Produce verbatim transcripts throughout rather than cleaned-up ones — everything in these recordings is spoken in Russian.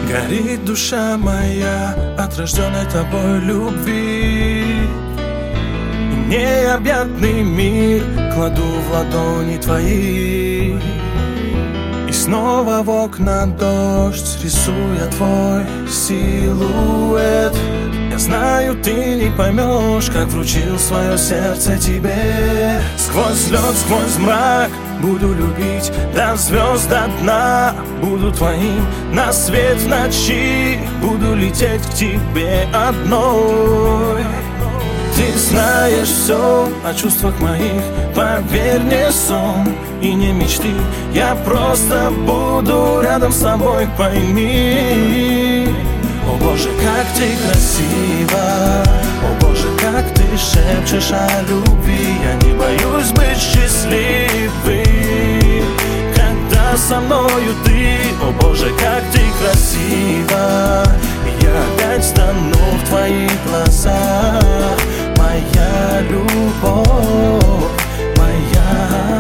Горит душа моя от рожденной тобой любви, и необъятный мир кладу в ладони твои. И снова в окна дождь, рисуя твой силуэт. Я знаю, ты не поймешь, как вручил свое сердце тебе. Сквозь лед, сквозь мрак буду любить до звезд, до дна. Буду твоим на свет в ночи, буду лететь к тебе одной. Ты знаешь все о чувствах моих, поверь, не сон и не мечты. Я просто буду рядом с тобой, пойми. О Боже, как ты красива, о Боже, как ты шепчешь о любви. Я не боюсь быть счастливым, когда со мною ты. О Боже, как ты красива, я опять тону в твоих глазах. Моя любовь, моя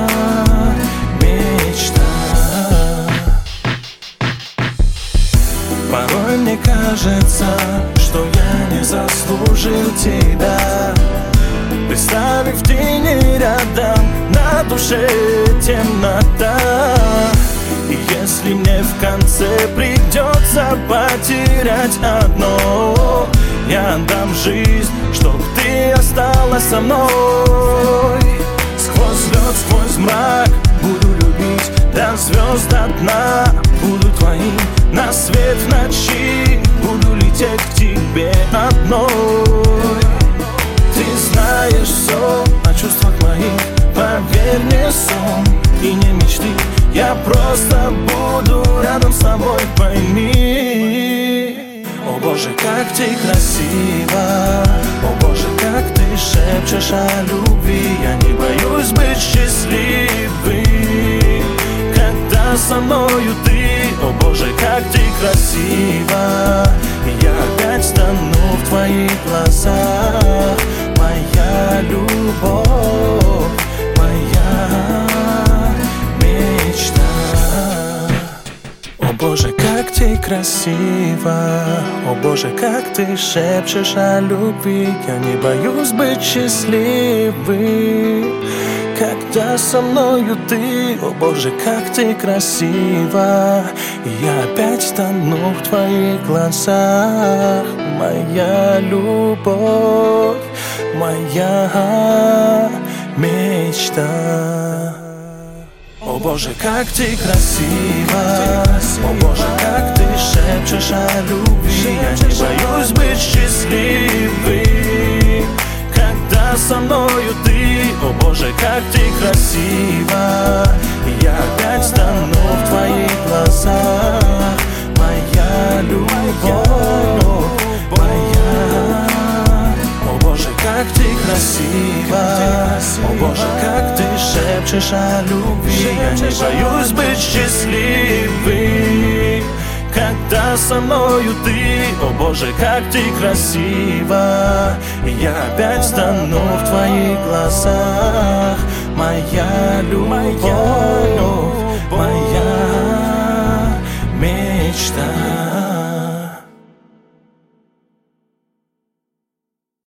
мечта. Порой мне кажется, что я не заслужил тебя. Представив в тени рядом, на душе темнота. И если мне в конце придется потерять одно, я отдам жизнь, чтоб ты осталась со мной. Сквозь лед, сквозь мрак буду любить до звезд, до дна. Буду твоим на свет в ночи, буду лететь к тебе одной. Ты знаешь все о чувствах моих, поверь, не сон и не мечты. Я просто буду рядом с тобой, пойми. О Боже, как ты красива, о Боже, как ты шепчешь о любви. Я не боюсь быть счастливым, когда со мною ты. О Боже, как ты красива, я опять тону в твоих глазах. Моя любовь, моя мечта. О Боже, как ты красива, о Боже, как ты шепчешь о любви. Я не боюсь быть счастливым, когда со мною ты. О Боже, как ты красива, я опять тону в твоих глазах. Моя любовь, моя мечта. О Боже, как ты красива, о Боже, как ты шепчешь о любви. Я не боюсь быть счастливым, когда со мною ты. О Боже, как ты красива, я опять тону в твоих глазах. Моя любовь, моя. О Боже, как ты красива, о Боже, как ты шепчешь о любви. Я не боюсь быть счастливым, когда со мною ты. О Боже, как ты красива, я опять тону в твоих глазах. Моя любовь, моя